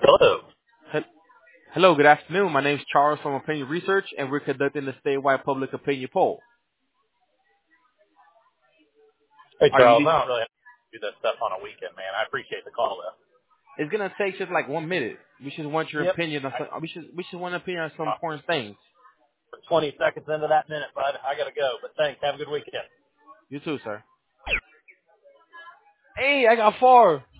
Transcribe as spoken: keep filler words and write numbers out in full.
Hello. He- Hello, good afternoon. My name is Charles from Opinion Research, and we're conducting the statewide public opinion poll. Hey, Are Charles. you? I don't really have to do that stuff on a weekend, man. I appreciate the call, though. It's gonna take just like one minute. We just want your Yep. opinion on I, some. We should. We should want an opinion on some uh, important things. twenty seconds into that minute, bud. I got to go. But thanks. Have a good weekend. You too, sir. Hey, I got four.